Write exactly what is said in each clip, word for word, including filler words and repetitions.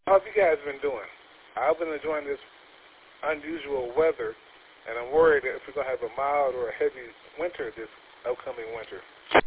How have you guys been doing? I've been enjoying this unusual weather, and I'm worried that if we're going to have a mild or a heavy winter this upcoming winter.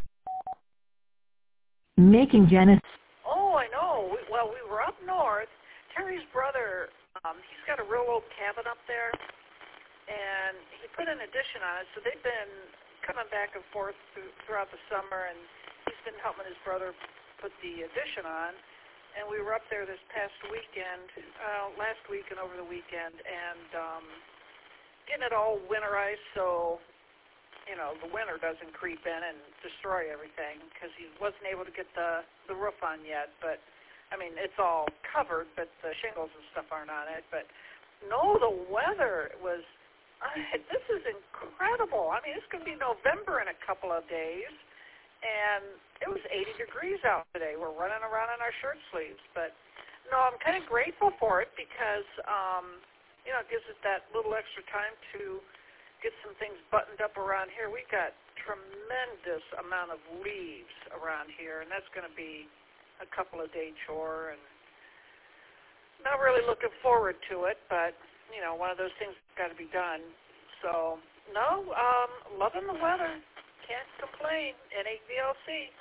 Making Genesis. Oh, I know. We, well, we were up north. Terry's brother, um, he's got a real old cabin up there, and he put an addition on it, so they've been coming back and forth through, throughout the summer, and he's been helping his brother put the addition on. And we were up there this past weekend, uh, last week and over the weekend, and um, getting it all winterized so, you know, the winter doesn't creep in and destroy everything, because he wasn't able to get the, the roof on yet. But, I mean, it's all covered, but the shingles and stuff aren't on it. But, no, the weather was, uh, this is incredible. I mean, it's going to be November in a couple of days. And it was eighty degrees out today. We're running around in our shirt sleeves. But, no, I'm kind of grateful for it because, um, you know, it gives us that little extra time to get some things buttoned up around here. We got tremendous amount of leaves around here, and that's going to be a couple of day chore. And not really looking forward to it, but, you know, one of those things that's got to be done. So, no, um, loving the weather. Can't complain. N eight V L C.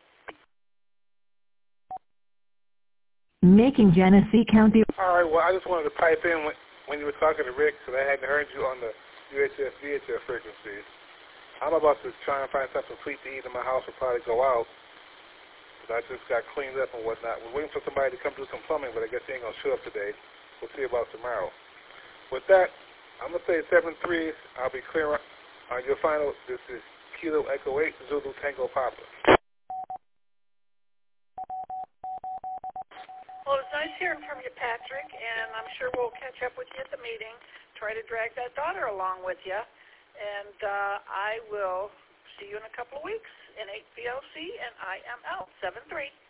Making Genesee County. All right, well, I just wanted to pipe in when, when you were talking to Rick, because I hadn't heard you on the U H F, V H F frequencies. I'm about to try and find something sweet to eat in my house and probably go out. I just got cleaned up and whatnot. We're waiting for somebody to come do some plumbing, but I guess he ain't going to show up today. We'll see about tomorrow. With that, I'm going to say seven three. I'll be clear on your final. This is Kilo Echo eight, Zulu Tango Papa. Well, it's nice hearing from you, Patrick, and I'm sure we'll catch up with you at the meeting. Try to drag that daughter along with you, and uh, I will see you in a couple of weeks. N eight V L C, and I am out. seven three.